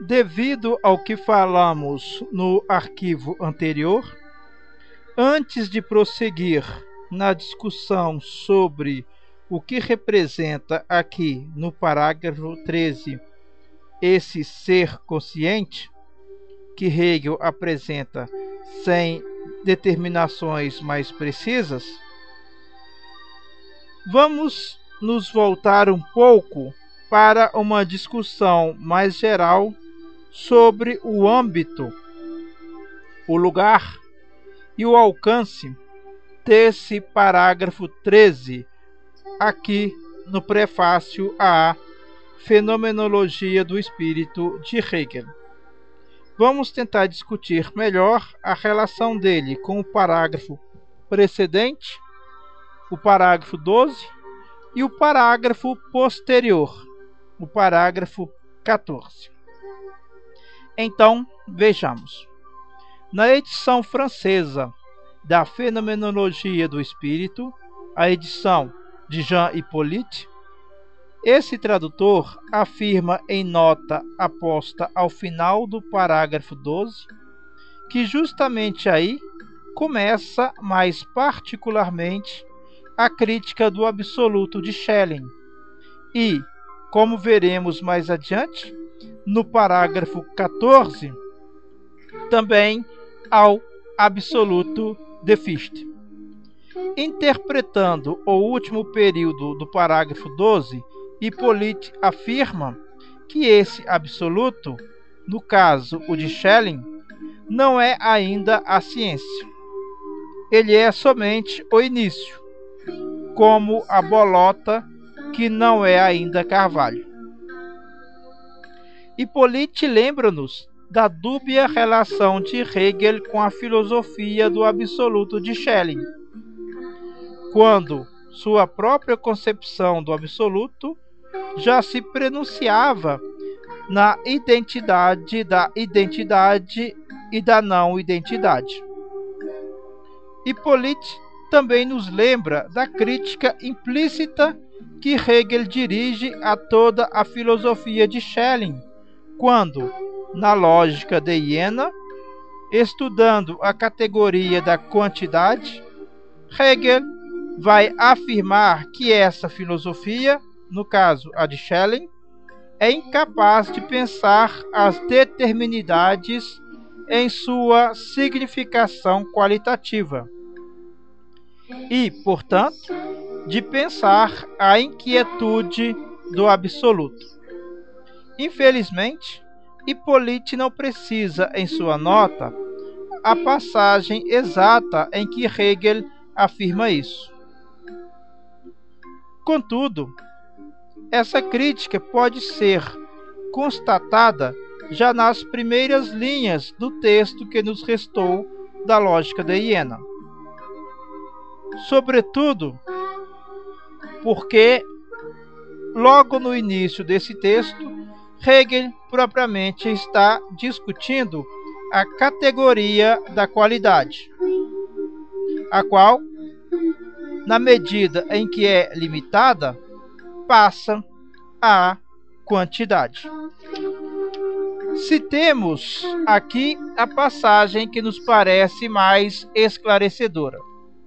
Devido ao que falamos no arquivo anterior, antes de prosseguir na discussão sobre o que representa aqui no parágrafo 13 esse ser consciente, que Hegel apresenta sem determinações mais precisas, vamos nos voltar um pouco para uma discussão mais geral sobre o âmbito, o lugar e o alcance desse parágrafo 13 aqui no prefácio à Fenomenologia do Espírito de Hegel. Vamos tentar discutir melhor a relação dele com o parágrafo precedente, o parágrafo 12, e o parágrafo posterior, o parágrafo 14. Então, vejamos. Na edição francesa da Fenomenologia do Espírito, a edição de Jean Hippolyte, esse tradutor afirma em nota aposta ao final do parágrafo 12 que justamente aí começa mais particularmente a crítica do absoluto de Schelling e, como veremos mais adiante, no parágrafo 14, também ao absoluto de Fichte. Interpretando o último período do parágrafo 12, Hippolyte afirma que esse absoluto, no caso o de Schelling, não é ainda a ciência. Ele é somente o início, como a bolota que não é ainda carvalho. Hippolyte lembra-nos da dúbia relação de Hegel com a filosofia do absoluto de Schelling, quando sua própria concepção do absoluto já se prenunciava na identidade e da não-identidade. Hippolyte também nos lembra da crítica implícita que Hegel dirige a toda a filosofia de Schelling, quando, na lógica de Jena, estudando a categoria da quantidade, Hegel vai afirmar que essa filosofia, no caso a de Schelling, é incapaz de pensar as determinidades em sua significação qualitativa e, portanto, de pensar a inquietude do absoluto. Infelizmente, Hippolyte não precisa em sua nota a passagem exata em que Hegel afirma isso. Contudo, essa crítica pode ser constatada já nas primeiras linhas do texto que nos restou da lógica de Jena. Sobretudo porque, logo no início desse texto, Hegel propriamente está discutindo a categoria da qualidade, a qual, na medida em que é limitada, passa à quantidade. Citemos aqui a passagem que nos parece mais esclarecedora.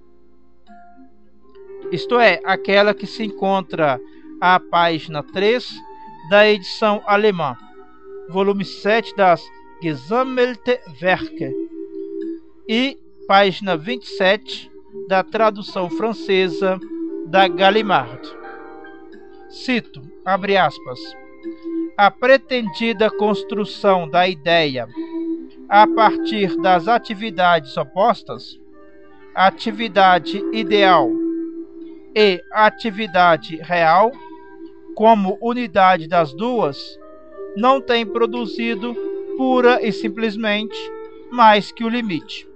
Isto é, aquela que se encontra à página 3 da edição alemã, volume 7 das Gesammelte Werke, e página 27 da tradução francesa da Gallimard. Cito, abre aspas, a pretendida construção da ideia a partir das atividades opostas, a atividade ideal e a atividade real, como unidade das duas, não tem produzido pura e simplesmente mais que o limite.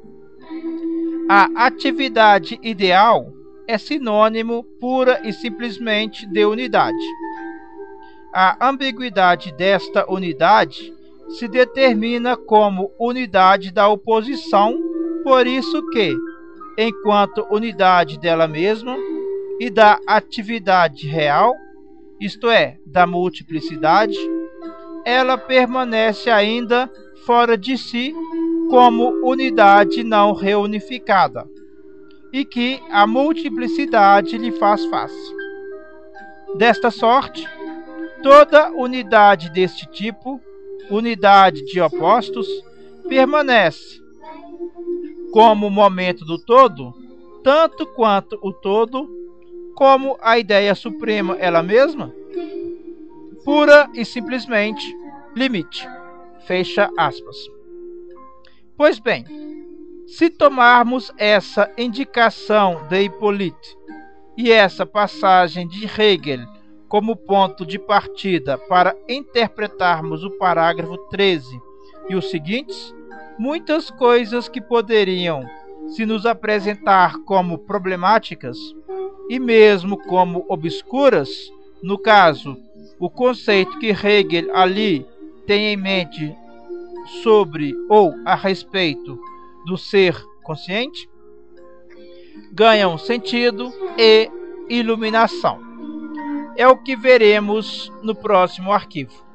A atividade ideal é sinônimo pura e simplesmente de unidade. A ambiguidade desta unidade se determina como unidade da oposição, por isso que, enquanto unidade dela mesma e da atividade real, isto é, da multiplicidade, ela permanece ainda fora de si como unidade não reunificada, e que a multiplicidade lhe faz face. Desta sorte, toda unidade deste tipo, unidade de opostos, permanece como momento do todo, tanto quanto o todo, como a ideia suprema ela mesma, pura e simplesmente limite. Fecha aspas. Pois bem, se tomarmos essa indicação de Hippolyte e essa passagem de Hegel como ponto de partida para interpretarmos o parágrafo 13 e os seguintes, muitas coisas que poderiam se nos apresentar como problemáticas e mesmo como obscuras, no caso, o conceito que Hegel ali tem em mente sobre ou a respeito do ser consciente, ganham sentido e iluminação. É o que veremos no próximo arquivo.